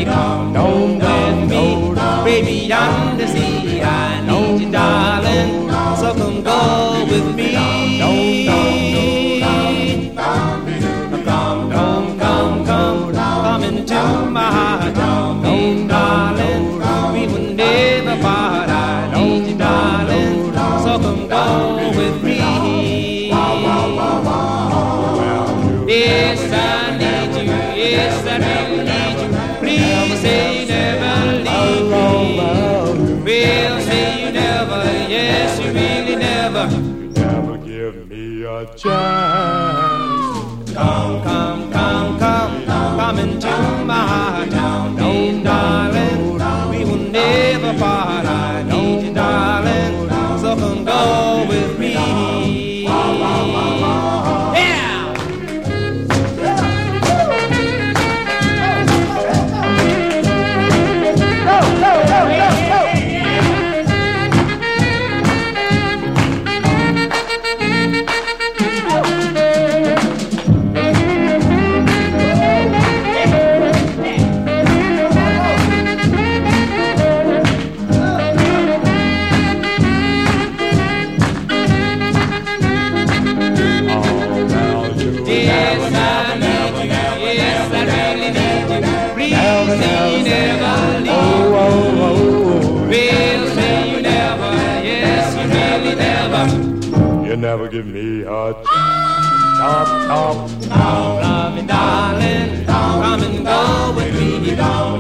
baby, come home with me. Baby, yonder sea, I need you, darling, so come go with me. Come into my heart, darling, we will never part. I need you, darling, so come go with me. Yes, I need you, yes, I really need you. Please say you never leave me. Well, say you never, yes, you really never. You never give me a chance. Come into my heart, darling, we will never part. I need you, darling, so come go with me. You never give me a chance. Love me, darling, come and go with me.